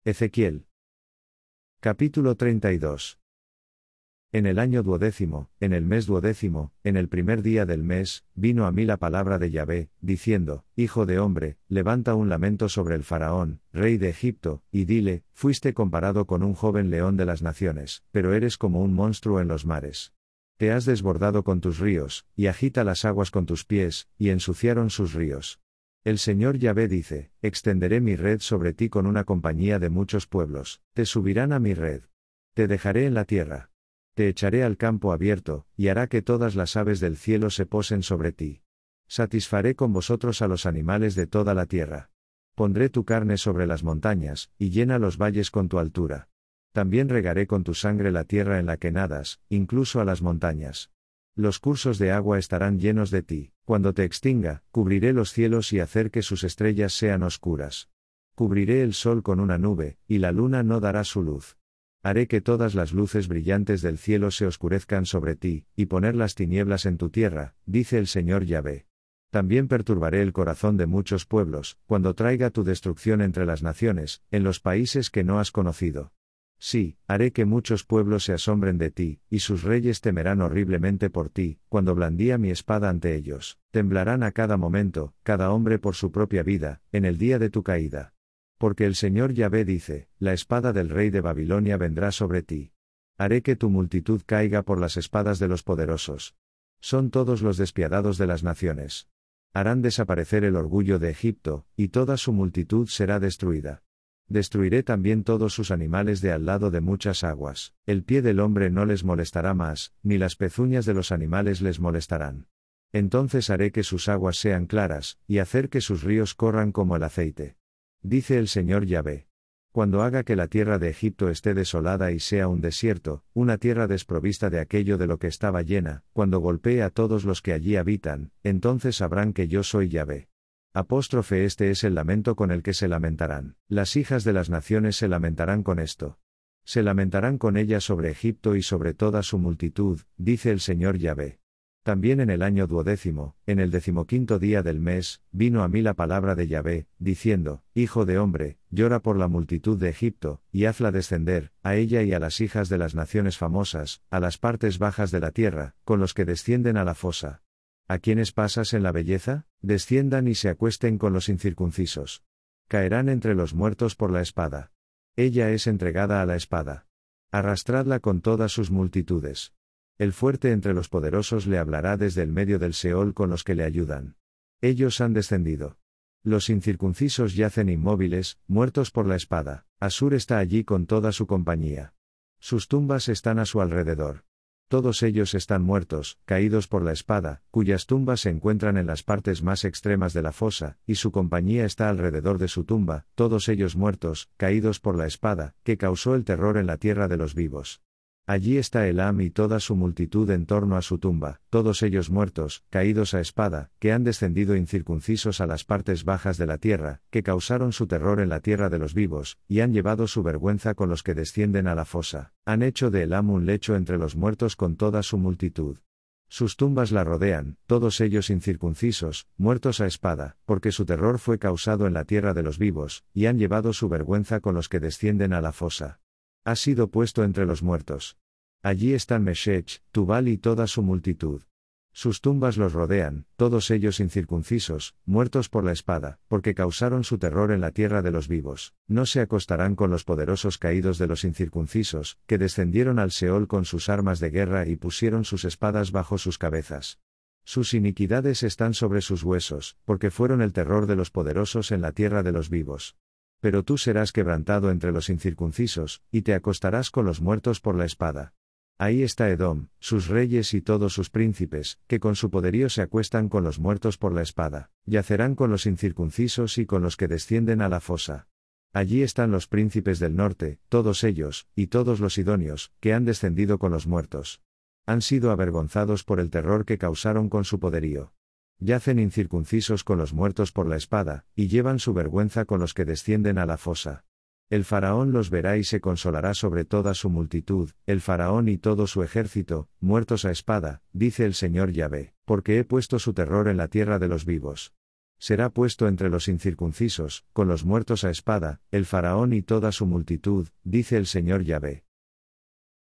Ezequiel. Capítulo 32. En el año 12º, en el mes 12º, en el primer día del mes, vino a mí la palabra de Yahvé, diciendo: Hijo de hombre, levanta un lamento sobre el faraón, rey de Egipto, y dile: fuiste comparado con un joven león de las naciones, pero eres como un monstruo en los mares. Te has desbordado con tus ríos, y agita las aguas con tus pies, y ensuciaron sus ríos. El Señor Yahvé dice: extenderé mi red sobre ti con una compañía de muchos pueblos, te subirán a mi red. Te dejaré en la tierra. Te echaré al campo abierto, y hará que todas las aves del cielo se posen sobre ti. Satisfaré con vosotros a los animales de toda la tierra. Pondré tu carne sobre las montañas, y llena los valles con tu altura. También regaré con tu sangre la tierra en la que nadas, incluso a las montañas. Los cursos de agua estarán llenos de ti. Cuando te extinga, cubriré los cielos y hacer que sus estrellas sean oscuras. Cubriré el sol con una nube, y la luna no dará su luz. Haré que todas las luces brillantes del cielo se oscurezcan sobre ti, y poner las tinieblas en tu tierra, dice el Señor Yahvé. También perturbaré el corazón de muchos pueblos, cuando traiga tu destrucción entre las naciones, en los países que no has conocido. Sí, haré que muchos pueblos se asombren de ti, y sus reyes temerán horriblemente por ti, cuando blandía mi espada ante ellos. Temblarán a cada momento, cada hombre por su propia vida, en el día de tu caída. Porque el Señor Yahvé dice: la espada del rey de Babilonia vendrá sobre ti. Haré que tu multitud caiga por las espadas de los poderosos. Son todos los despiadados de las naciones. Harán desaparecer el orgullo de Egipto, y toda su multitud será destruida. Destruiré también todos sus animales de al lado de muchas aguas. El pie del hombre no les molestará más, ni las pezuñas de los animales les molestarán. Entonces haré que sus aguas sean claras, y hacer que sus ríos corran como el aceite. Dice el Señor Yahvé. Cuando haga que la tierra de Egipto esté desolada y sea un desierto, una tierra desprovista de aquello de lo que estaba llena, cuando golpee a todos los que allí habitan, entonces sabrán que yo soy Yahvé. Este es el lamento con el que se lamentarán. Las hijas de las naciones se lamentarán con esto. Se lamentarán con ella sobre Egipto y sobre toda su multitud, dice el Señor Yahvé. También en el año 12º, en el 15º día del mes, vino a mí la palabra de Yahvé, diciendo: Hijo de hombre, llora por la multitud de Egipto, y hazla descender, a ella y a las hijas de las naciones famosas, a las partes bajas de la tierra, con los que descienden a la fosa. ¿A quiénes pasas en la belleza? Desciendan y se acuesten con los incircuncisos. Caerán entre los muertos por la espada. Ella es entregada a la espada. Arrastradla con todas sus multitudes. El fuerte entre los poderosos le hablará desde el medio del Seol con los que le ayudan. Ellos han descendido. Los incircuncisos yacen inmóviles, muertos por la espada. Asur está allí con toda su compañía. Sus tumbas están a su alrededor. Todos ellos están muertos, caídos por la espada, cuyas tumbas se encuentran en las partes más extremas de la fosa, y su compañía está alrededor de su tumba, todos ellos muertos, caídos por la espada, que causó el terror en la tierra de los vivos. Allí está Elam y toda su multitud en torno a su tumba, todos ellos muertos, caídos a espada, que han descendido incircuncisos a las partes bajas de la tierra, que causaron su terror en la tierra de los vivos, y han llevado su vergüenza con los que descienden a la fosa. Han hecho de Elam un lecho entre los muertos con toda su multitud. Sus tumbas la rodean, todos ellos incircuncisos, muertos a espada, porque su terror fue causado en la tierra de los vivos, y han llevado su vergüenza con los que descienden a la fosa. Ha sido puesto entre los muertos. Allí están Meshech, Tubal y toda su multitud. Sus tumbas los rodean, todos ellos incircuncisos, muertos por la espada, porque causaron su terror en la tierra de los vivos. No se acostarán con los poderosos caídos de los incircuncisos, que descendieron al Seol con sus armas de guerra y pusieron sus espadas bajo sus cabezas. Sus iniquidades están sobre sus huesos, porque fueron el terror de los poderosos en la tierra de los vivos. Pero tú serás quebrantado entre los incircuncisos, y te acostarás con los muertos por la espada. Ahí está Edom, sus reyes y todos sus príncipes, que con su poderío se acuestan con los muertos por la espada. Yacerán con los incircuncisos y con los que descienden a la fosa. Allí están los príncipes del norte, todos ellos, y todos los sidonios, que han descendido con los muertos. Han sido avergonzados por el terror que causaron con su poderío. Yacen incircuncisos con los muertos por la espada, y llevan su vergüenza con los que descienden a la fosa. El faraón los verá y se consolará sobre toda su multitud, el faraón y todo su ejército, muertos a espada, dice el Señor Yahvé, porque he puesto su terror en la tierra de los vivos. será puesto entre los incircuncisos, con los muertos a espada, el faraón y toda su multitud, dice el Señor Yahvé.